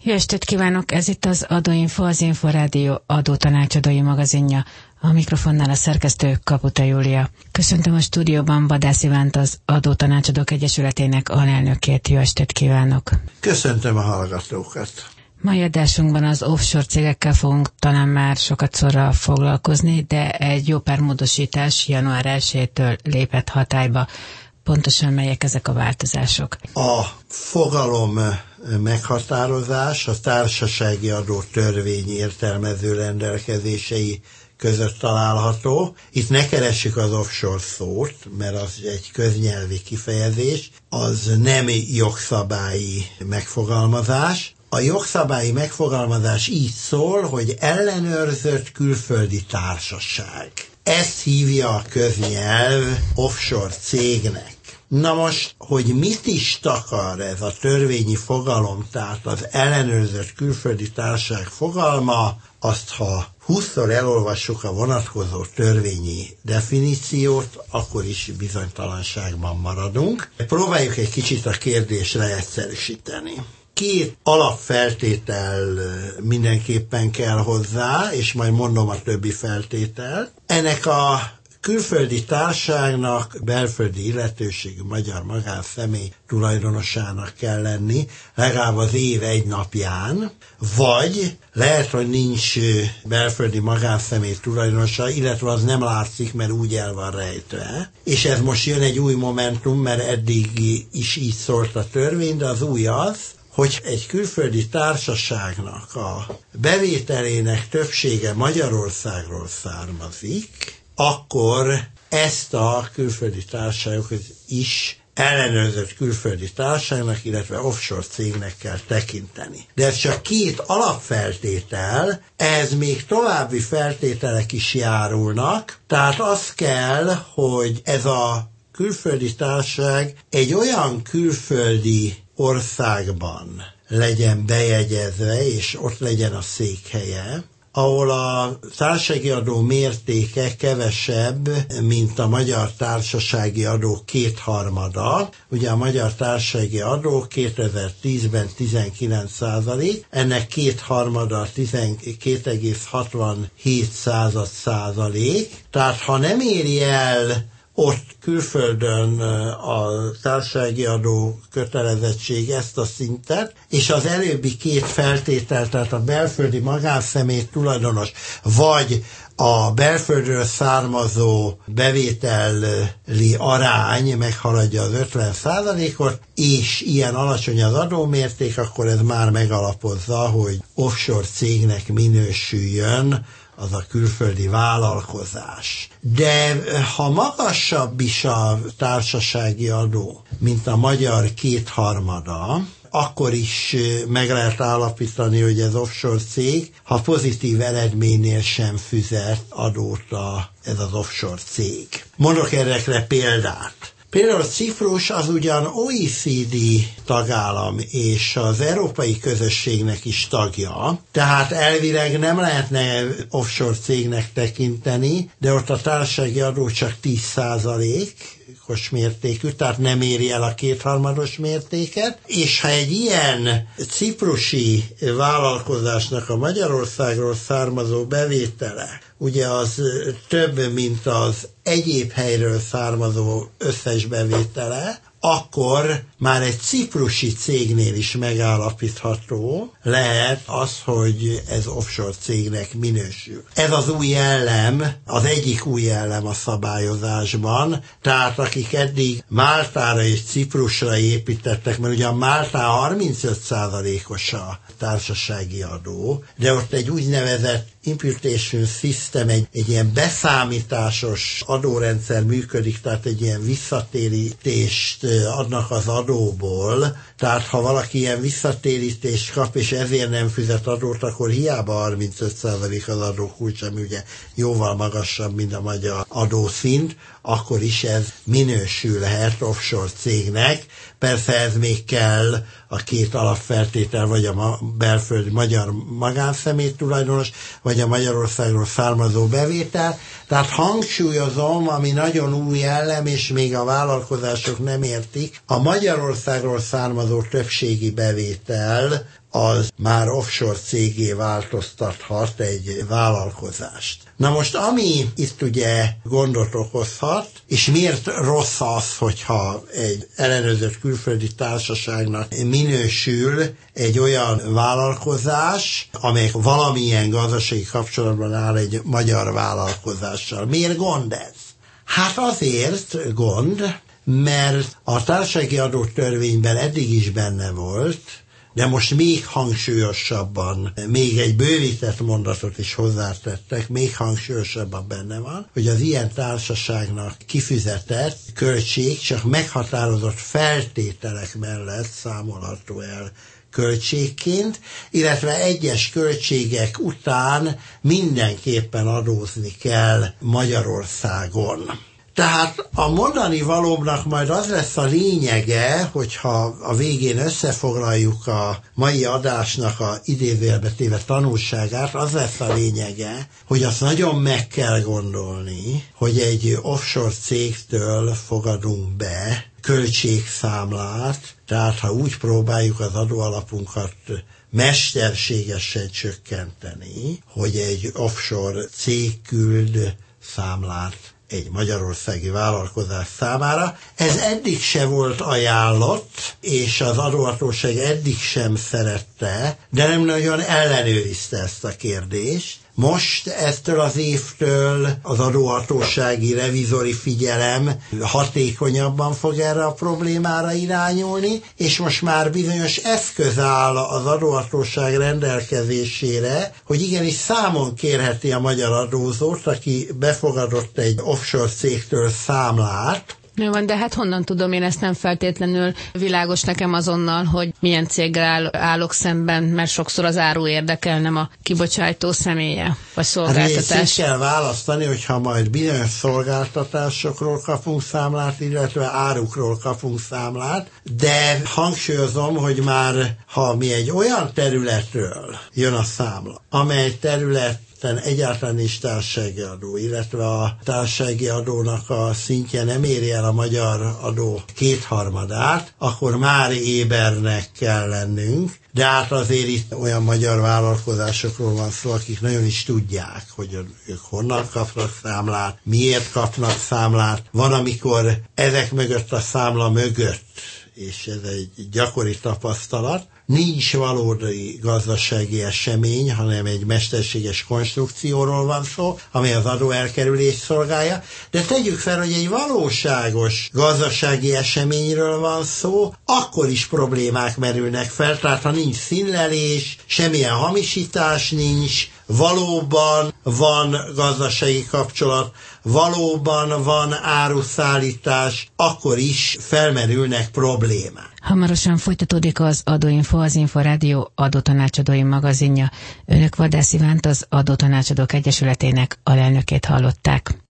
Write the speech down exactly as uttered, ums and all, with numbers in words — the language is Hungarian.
Jó estét kívánok! Ez itt az Adóinfo, az Inforádió adótanácsadói magazinja. A mikrofonnál a szerkesztő Kaputa Júlia. Köszöntöm a stúdióban Vadász Ivánt, az Adótanácsadók Egyesületének alelnökét. Jó estét kívánok! Köszöntöm a hallgatókat! Mai adásunkban az offshore cégekkel fogunk talán már sokat szorra foglalkozni, de egy jó pár módosítás január elsejétől lépett hatályba. Pontosan melyek ezek a változások? A fogalom meghatározás a társasági adó törvény értelmező rendelkezései között található. Itt ne keressük az offshore szót, mert az egy köznyelvi kifejezés, az nem jogszabályi megfogalmazás. A jogszabályi megfogalmazás így szól, hogy ellenőrzött külföldi társaság. Ezt hívja a köznyelv offshore cégnek. Na most, hogy mit is takar ez a törvényi fogalom, tehát az ellenőrzött külföldi társaság fogalma, azt ha húszszor elolvassuk a vonatkozó törvényi definíciót, akkor is bizonytalanságban maradunk. Próbáljuk egy kicsit a kérdést leegyszerűsíteni. Két alapfeltétel mindenképpen kell hozzá, és majd mondom a többi feltételt. Ennek a külföldi társaságnak belföldi illetőségű magyar magánszemély tulajdonosának kell lenni, legalább az év egy napján, vagy lehet, hogy nincs belföldi magánszemély tulajdonosa, illetve az nem látszik, mert úgy el van rejtve. És ez most jön egy új momentum, mert eddig is így szólt a törvény, de az új az, hogy egy külföldi társaságnak a bevételének többsége Magyarországról származik, akkor ezt a külföldi társaságokat is ellenőrzött külföldi társaságnak, illetve offshore cégnek kell tekinteni. De ez csak két alapfeltétel, ez még további feltételek is járulnak, tehát az kell, hogy ez a külföldi társaság egy olyan külföldi országban legyen bejegyezve, és ott legyen a székhelye, ahol a társasági adó mértéke kevesebb, mint a magyar társasági adó kétharmada. Ugye a magyar társasági adó kétezer-tízben tizenkilenc százalék, ennek kétharmada tizenkét egész hatvanhét százalék. Tehát ha nem éri el ott külföldön a társasági adó kötelezettség ezt a szintet, és az előbbi két feltétel, tehát a belföldi magánszemély tulajdonos, vagy a belföldről származó bevételi arány meghaladja az ötven százalékot, és ilyen alacsony az adómérték, akkor ez már megalapozza, hogy offshore cégnek minősüljön az a külföldi vállalkozás. De ha magasabb is a társasági adó, mint a magyar kétharmada, akkor is meg lehet állapítani, hogy ez offshore cég, ha pozitív eredménynél sem fizet adót a, ez az offshore cég. Mondok erre példát. Például Ciprus az ugyan o e cé dé tagállam és az Európai Közösségnek is tagja, tehát elvileg nem lehetne offshore cégnek tekinteni, de ott a társasági adó csak tíz százalékos mértékű, tehát nem éri el a kétharmados mértéket, és ha egy ilyen ciprusi vállalkozásnak a Magyarországról származó bevétele, ugye az több, mint az egyéb helyről származó összes bevétele, akkor már egy ciprusi cégnél is megállapítható lehet az, hogy ez offshore cégnek minősül. Ez az új elem, az egyik új elem a szabályozásban, tehát akik eddig Máltára és Ciprusra építettek, mert ugye a Máltán harmincöt százalékos a társasági adó, de ott egy úgynevezett imputation system, egy, egy ilyen beszámításos adórendszer működik, tehát egy ilyen visszatérítést adnak az adóból, tehát ha valaki ilyen visszatérítést kap, és ezért nem fizet adót, akkor hiába harmincöt százalék az adókulcs, ami ugye jóval magasabb, mint a magyar adószint, akkor is ez minősülhet offshore cégnek. Persze ez még kell a két alapfeltétel, vagy a belföldi magyar magánszemély tulajdonos, vagy a Magyarországról származó bevétel. Tehát hangsúlyozom, ami nagyon új elem, és még a vállalkozások nem értik, a Magyarországról származó többségi bevétel az már offshore cégé változtathat egy vállalkozást. Na most, ami itt ugye gondot okozhat, és miért rossz az, hogyha egy ellenőrzött külföldi társaságnak minősül egy olyan vállalkozás, amely valamilyen gazdasági kapcsolatban áll egy magyar vállalkozással. Miért gond ez? Hát azért gond, mert a társasági adótörvényben eddig is benne volt, de most még hangsúlyosabban, még egy bővített mondatot is hozzátettek, még hangsúlyosabban benne van, hogy az ilyen társaságnak kifizetett költség csak meghatározott feltételek mellett számolható el költségként, illetve egyes költségek után mindenképpen adózni kell Magyarországon. Tehát a mondani valóbbnak majd az lesz a lényege, hogyha a végén összefoglaljuk a mai adásnak a idézőjelbe téve tanulságát, az lesz a lényege, hogy azt nagyon meg kell gondolni, hogy egy offshore cégtől fogadunk be költségszámlát, tehát ha úgy próbáljuk az adóalapunkat mesterségesen csökkenteni, hogy egy offshore cég küld számlát egy magyarországi vállalkozás számára. Ez eddig se volt ajánlott, és az adóhatóság eddig sem szerette, de nem nagyon ellenőrizte ezt a kérdést. Most eztől az évtől az adóhatósági revizori figyelem hatékonyabban fog erre a problémára irányulni, és most már bizonyos eszköz áll az adóhatóság rendelkezésére, hogy igenis számon kérheti a magyar adózót, aki befogadott egy offshore cégtől számlát. Jó van, de hát honnan tudom, én ezt nem feltétlenül világos nekem azonnal, hogy milyen céggel áll, állok szemben, mert sokszor az áru érdekel, nem a kibocsátó személye, vagy szolgáltatás. Hát ezt kell választani, hogyha majd bizonyos szolgáltatásokról kapunk számlát, illetve árukról kapunk számlát, de hangsúlyozom, hogy már ha mi egy olyan területről jön a számla, amely terület egyáltalán is társasági adó, illetve a társasági adónak a szintje nem éri el a magyar adó kétharmadát, akkor már ébernek kell lennünk, de hát azért itt olyan magyar vállalkozásokról van szó, akik nagyon is tudják, hogy ők honnan kapnak számlát, miért kapnak számlát. Van, amikor ezek mögött a számla mögött, és ez egy gyakori tapasztalat, nincs valódi gazdasági esemény, hanem egy mesterséges konstrukcióról van szó, amely az adóelkerülést szolgálja, de tegyük fel, hogy egy valóságos gazdasági eseményről van szó, akkor is problémák merülnek fel, tehát ha nincs színlelés, semmilyen hamisítás nincs, valóban van gazdasági kapcsolat, valóban van áruszállítás, akkor is felmerülnek problémák. Hamarosan folytatódik az Adóinfo, az Inforádió adótanácsadói magazinja. Önök Vadász Ivánt, az Adótanácsadók Egyesületének alelnökét hallották.